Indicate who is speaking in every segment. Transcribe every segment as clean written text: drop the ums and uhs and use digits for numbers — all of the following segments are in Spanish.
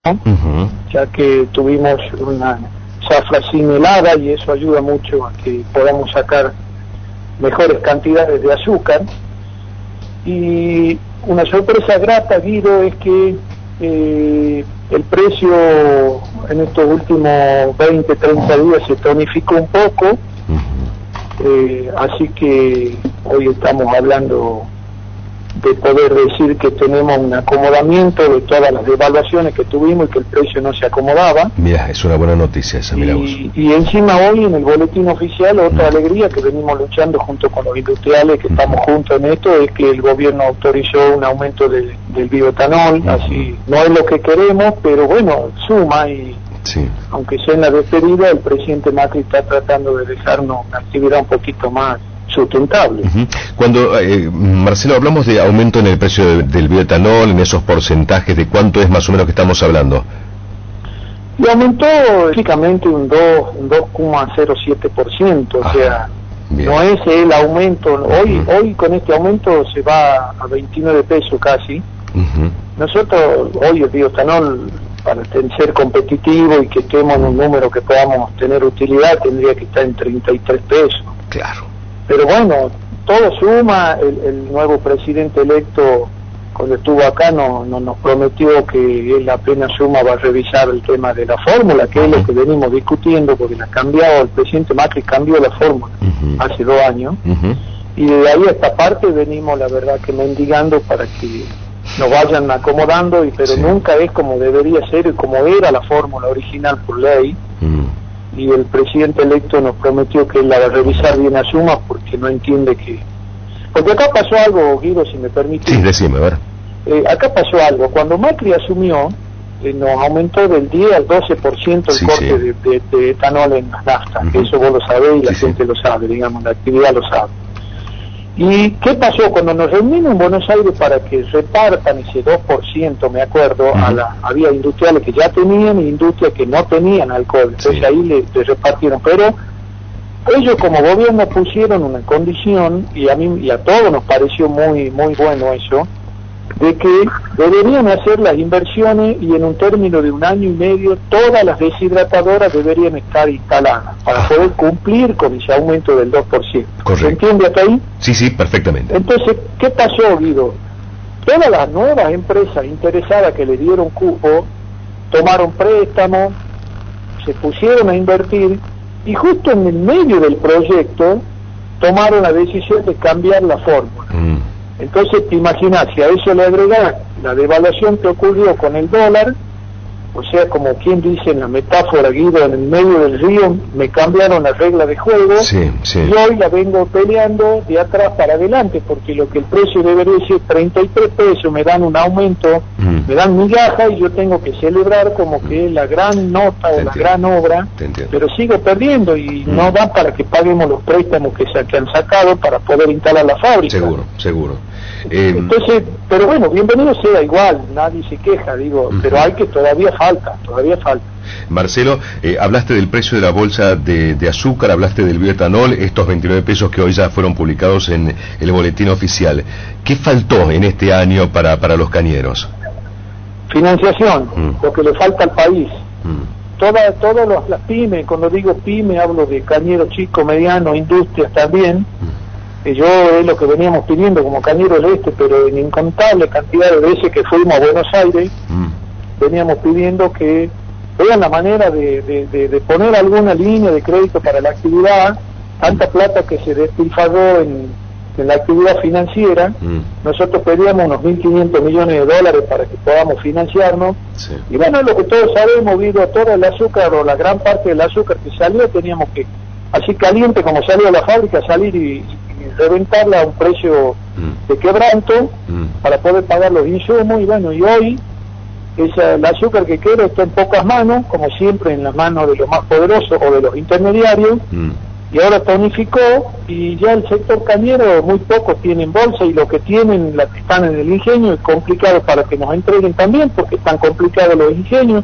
Speaker 1: ya que tuvimos una zafra sin helada y eso ayuda mucho a que podamos sacar mejores cantidades de azúcar. Y una sorpresa grata, Guido, es que el precio en estos últimos 20, 30 días se tonificó un poco, así que hoy estamos hablando de poder decir que tenemos un acomodamiento de todas las devaluaciones que tuvimos y que el precio no se acomodaba.
Speaker 2: Mira, es una buena noticia esa, mira vos.
Speaker 1: Y encima hoy en el boletín oficial otra alegría que venimos luchando junto con los industriales, que estamos juntos en esto, es que el gobierno autorizó un aumento del bioetanol, así no es lo que queremos, pero bueno, suma y aunque sea en la despedida, el presidente Macri está tratando de dejarnos una actividad un poquito más sustentable.
Speaker 2: Cuando, Marcelo, hablamos de aumento en el precio del bioetanol, en esos porcentajes, ¿de cuánto es más o menos que estamos hablando?
Speaker 1: Y aumentó prácticamente un 2,07%, o sea, bien. No es el aumento, hoy con este aumento se va a 29 pesos casi. Nosotros, hoy el bioetanol, para ser competitivo y que estemos en un número que podamos tener utilidad, tendría que estar en 33 pesos.
Speaker 2: Claro.
Speaker 1: Pero bueno, todo suma. El nuevo presidente electo, cuando estuvo acá, nos prometió que él apenas suma va a revisar el tema de la fórmula, que es lo que venimos discutiendo, porque la ha cambiado, el presidente Macri cambió la fórmula hace 2 años, y de ahí a esta parte venimos, la verdad, que mendigando para que nos vayan acomodando, pero nunca es como debería ser y como era la fórmula original por ley. Y el presidente electo nos prometió que él la va a revisar bien a suma, porque no entiende que... Porque acá pasó algo, Guido, si me permite.
Speaker 2: Sí, decime, a ver.
Speaker 1: Acá pasó algo. Cuando Macri asumió, nos aumentó del 10 al 12% el corte de etanol en las naftas. Eso vos lo sabés y la gente lo sabe, digamos, la actividad lo sabe. ¿Y qué pasó? Cuando nos reunimos en Buenos Aires para que repartan ese 2%, me acuerdo, había industriales que ya tenían y industrias que no tenían alcohol, entonces ahí le repartieron, pero ellos como gobierno pusieron una condición, y a mí y a todos nos pareció muy bueno eso, de que deberían hacer las inversiones y en un término de 1 año y medio todas las deshidratadoras deberían estar instaladas para poder cumplir con ese aumento del 2%.
Speaker 2: Correcto.
Speaker 1: ¿Se entiende hasta ahí?
Speaker 2: Sí, perfectamente.
Speaker 1: Entonces, ¿qué pasó, Guido? Todas las nuevas empresas interesadas que le dieron cupo tomaron préstamos, se pusieron a invertir y justo en el medio del proyecto tomaron la decisión de cambiar la fórmula. Entonces, te imaginas, si a eso le agregás la devaluación que ocurrió con el dólar, o sea, como quien dice en la metáfora, Guido, en el medio del río me cambiaron la regla de juego, y hoy la vengo peleando de atrás para adelante, porque lo que el precio debería ser 33 pesos, me dan un aumento, me dan migaja, y yo tengo que celebrar como que es la gran nota o la gran obra, pero sigo perdiendo y no da para que paguemos los préstamos que han sacado para poder instalar la fábrica.
Speaker 2: Seguro.
Speaker 1: Entonces, pero bueno, bienvenido sea, igual, nadie se queja, digo, pero hay que todavía falta.
Speaker 2: Marcelo, hablaste del precio de la bolsa de azúcar, hablaste del bioetanol, estos 29 pesos que hoy ya fueron publicados en el boletín oficial. ¿Qué faltó en este año para los cañeros?
Speaker 1: Financiación, lo que le falta al país. Todas las pymes, cuando digo pyme hablo de cañeros chicos, medianos, industrias también. Yo es lo que veníamos pidiendo como Cañeros del Este, pero en incontable cantidad de veces que fuimos a Buenos Aires, veníamos pidiendo que vean la manera de poner alguna línea de crédito para la actividad, tanta plata que se despilfarró en la actividad financiera. Nosotros pedíamos unos 1.500 millones de dólares para que podamos financiarnos, y bueno, lo que todos sabemos, debido a todo el azúcar o la gran parte del azúcar que salió, teníamos que, así caliente como salió de la fábrica, salir y reventarla a un precio de quebranto para poder pagar los insumos. Y bueno, y hoy el azúcar que queda está en pocas manos, como siempre en las manos de los más poderosos o de los intermediarios, y ahora tonificó, y ya el sector cañero muy pocos tienen bolsa, y lo que tienen, las que están en el ingenio, es complicado para que nos entreguen también, porque están complicados los ingenios.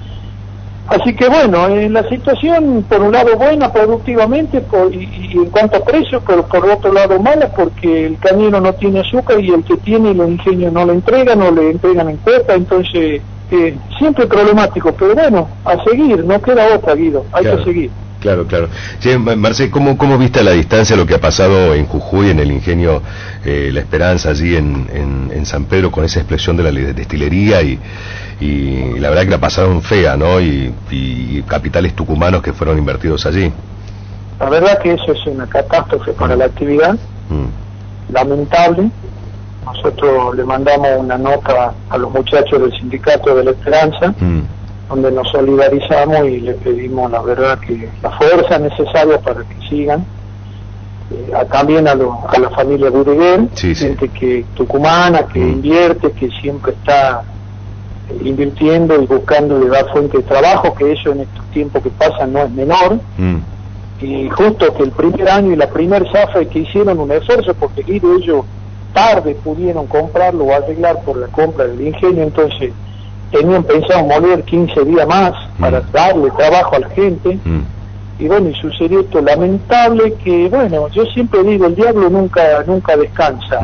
Speaker 1: Así que bueno, la situación por un lado buena productivamente y en cuanto a precios, pero por otro lado mala, porque el cañero no tiene azúcar y el que tiene los ingenios no le entregan o le entregan en cuota, entonces siempre problemático, pero bueno, a seguir, no queda otra, Guido, hay que seguir.
Speaker 2: Claro, claro. Sí, Marcelo, ¿cómo viste a la distancia lo que ha pasado en Jujuy, en el ingenio La Esperanza, allí en San Pedro, con esa explosión de la destilería y la verdad que la pasaron fea, ¿no? Y capitales tucumanos que fueron invertidos allí.
Speaker 1: La verdad que eso es una catástrofe para la actividad, lamentable. Nosotros le mandamos una nota a los muchachos del sindicato de La Esperanza, donde nos solidarizamos y le pedimos, la verdad, que la fuerza necesaria para que sigan. También a la familia Budeguer, gente que tucumana, que invierte, que siempre está invirtiendo y buscando de dar fuente de trabajo, que eso en estos tiempos que pasan no es menor. Y justo que el primer año y la primer zafra que hicieron un esfuerzo, porque ellos tarde pudieron comprarlo o arreglar por la compra del ingenio, entonces tenían pensado moler 15 días más para darle trabajo a la gente, y bueno, y sucedió esto lamentable que, bueno, yo siempre digo, el diablo nunca descansa,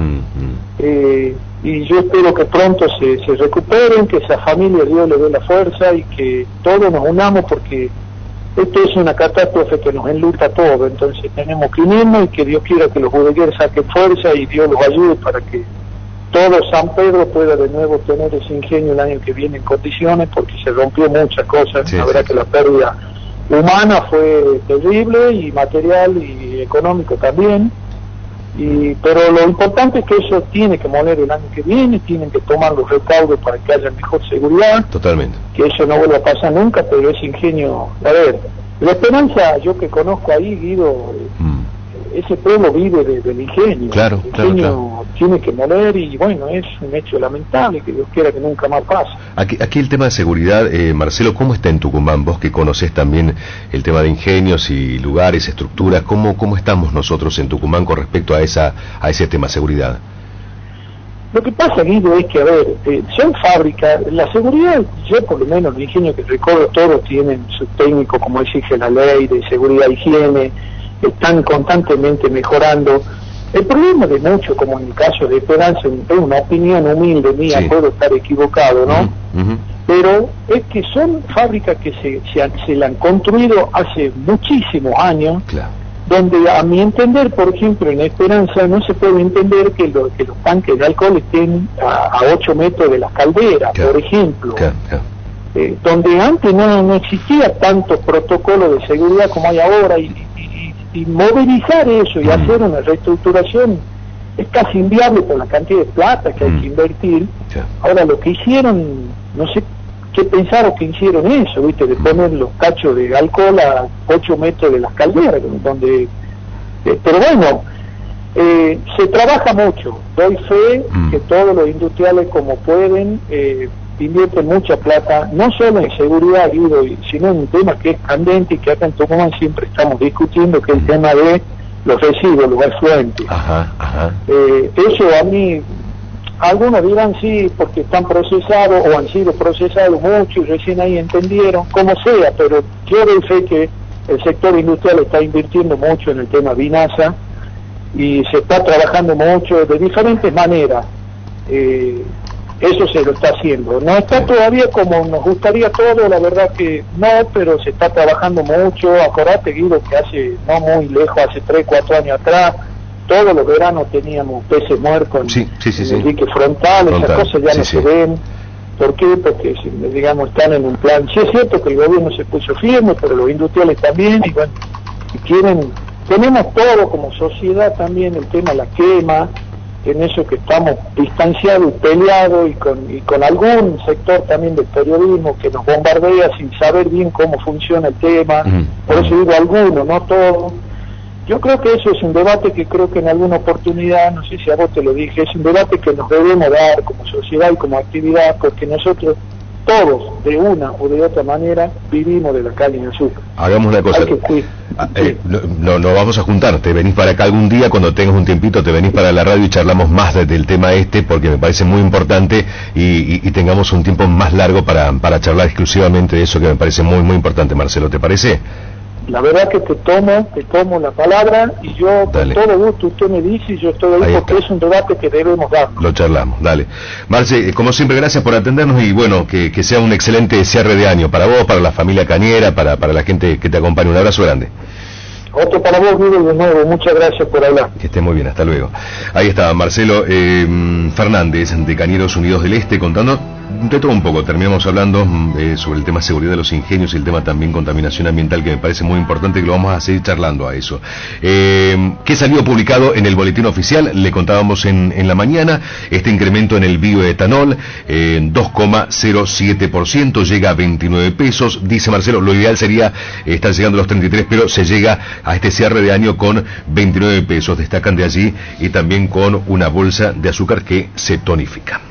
Speaker 1: y yo espero que pronto se recuperen, que esa familia Dios le dé la fuerza y que todos nos unamos, porque esto es una catástrofe que nos enluta a todos, entonces tenemos que unirnos y que Dios quiera que los Budeguer saquen fuerza y Dios los ayude para que todo San Pedro pueda de nuevo tener ese ingenio el año que viene en condiciones, porque se rompió muchas cosas. La verdad que la pérdida humana fue terrible, y material y económico también, pero lo importante es que eso tiene que moler el año que viene, tienen que tomar los recaudos para que haya mejor seguridad.
Speaker 2: Totalmente.
Speaker 1: Que eso no vuelva a pasar nunca, pero ese ingenio, a ver, La Esperanza, yo que conozco ahí, Guido, ese pueblo vive del ingenio.
Speaker 2: Claro,
Speaker 1: el ingenio tiene que moler, y bueno, es un hecho lamentable, que Dios quiera que nunca más pase.
Speaker 2: Aquí el tema de seguridad, Marcelo, ¿cómo está en Tucumán? Vos que conocés también el tema de ingenios y lugares, estructuras, ¿cómo estamos nosotros en Tucumán con respecto a ese tema de seguridad?
Speaker 1: Lo que pasa, Guido, es que, a ver, son fábricas, la seguridad, yo por lo menos, el ingenio que recorro, todos tienen su técnico, como exige la ley de seguridad e higiene, están constantemente mejorando. El problema de mucho, como en el caso de Esperanza, es una opinión humilde mía, puedo estar equivocado, ¿no? Pero es que son fábricas que se la han construido hace muchísimos años, donde a mi entender, por ejemplo, en Esperanza no se puede entender que los tanques de alcohol estén a 8 metros de las calderas, por ejemplo, donde antes no existía tanto protocolo de seguridad como hay ahora, y movilizar eso y hacer una reestructuración es casi inviable por la cantidad de plata que hay que invertir. Ahora, lo que hicieron, no sé qué pensaron que hicieron eso, ¿viste? De poner los cachos de alcohol a 8 metros de las calderas, donde pero bueno, se trabaja mucho. Doy fe que todos los industriales, como pueden, invierten mucha plata, no solo en seguridad, Guido, sino en un tema que es candente y que acá en Tucumán siempre estamos discutiendo, que es el tema de los residuos, los afluentes. Eso a mí, algunos dirán sí, porque están procesados o han sido procesados mucho y recién ahí entendieron, como sea, pero yo doy fe que el sector industrial está invirtiendo mucho en el tema Vinasa y se está trabajando mucho de diferentes maneras. Eso se lo está haciendo. No está todavía como nos gustaría todo, la verdad que no, pero se está trabajando mucho. Acordate, Guido, que hace no muy lejos, hace 3, 4 años atrás, todos los veranos teníamos peces muertos en el dique frontal, esas cosas ya no se ven. ¿Por qué? Porque, digamos, están en un plan. Sí es cierto que el gobierno se puso firme, pero los industriales también, y bueno, y tenemos todo como sociedad también, el tema de la quema, en eso que estamos distanciados y peleados, y con algún sector también del periodismo que nos bombardea sin saber bien cómo funciona el tema. Por eso digo alguno, no todo. Yo creo que eso es un debate que creo que en alguna oportunidad, no sé si a vos te lo dije, es un debate que nos debemos dar como sociedad y como actividad, porque nosotros todos, de una o de otra manera, vivimos de la caña de azúcar.
Speaker 2: Hagamos una cosa, no vamos a juntar, te venís para acá algún día, cuando tengas un tiempito te venís para la radio y charlamos más del tema porque me parece muy importante, y tengamos un tiempo más largo para charlar exclusivamente de eso, que me parece muy muy importante. Marcelo, ¿te parece?
Speaker 1: la verdad que te tomo la palabra y yo con todo gusto, usted me dice y yo estoy ahí porque es un debate que debemos dar.
Speaker 2: Lo charlamos, dale. Marce, como siempre, gracias por atendernos y bueno, que sea un excelente cierre de año para vos, para la familia Cañera, para la gente que te acompaña. Un abrazo grande.
Speaker 1: Otro para vos, Guido, de nuevo, muchas gracias por hablar.
Speaker 2: Que esté muy bien, hasta luego. Ahí está Marcelo Fernández, de Cañeros Unidos del Este, contando de todo un poco. Terminamos hablando sobre el tema seguridad de los ingenios y el tema también contaminación ambiental, que me parece muy importante, que lo vamos a seguir charlando a eso. ¿Qué salió publicado en el boletín oficial? Le contábamos en la mañana, este incremento en el bioetanol, 2,07%, llega a 29 pesos. Dice Marcelo, lo ideal sería estar llegando a los 33, pero se llega a este cierre de año con 29 pesos. Destacan de allí y también con una bolsa de azúcar que se tonifica.